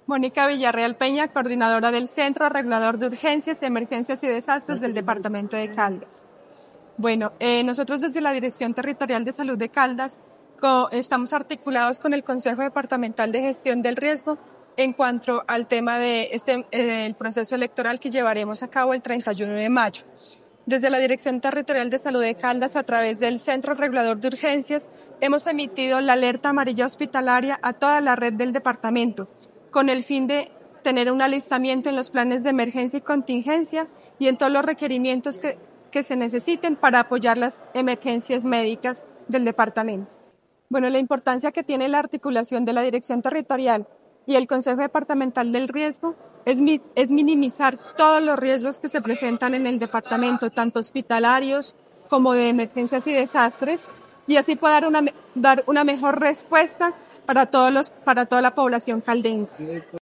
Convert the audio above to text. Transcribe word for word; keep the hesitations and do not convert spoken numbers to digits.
Mónica Villarreal Peña, coordinadora del Centro Regulador de Urgencias, Emergencias y Desastres del Departamento de Caldas. Bueno, eh, nosotros desde la Dirección Territorial de Salud de Caldas co- estamos articulados con el Consejo Departamental de Gestión del Riesgo en cuanto al tema de este, eh, el proceso electoral que llevaremos a cabo el treinta y uno de mayo. Desde la Dirección Territorial de Salud de Caldas, a través del Centro Regulador de Urgencias, hemos emitido la alerta amarilla hospitalaria a toda la red del departamento, con el fin de tener un alistamiento en los planes de emergencia y contingencia y en todos los requerimientos que, que se necesiten para apoyar las emergencias médicas del departamento. Bueno, la importancia que tiene la articulación de la Dirección Territorial y el Consejo Departamental del Riesgo es, mi, es minimizar todos los riesgos que se presentan en el departamento, tanto hospitalarios como de emergencias y desastres, y así poder una, dar una mejor respuesta para, todos los, para toda la población caldense.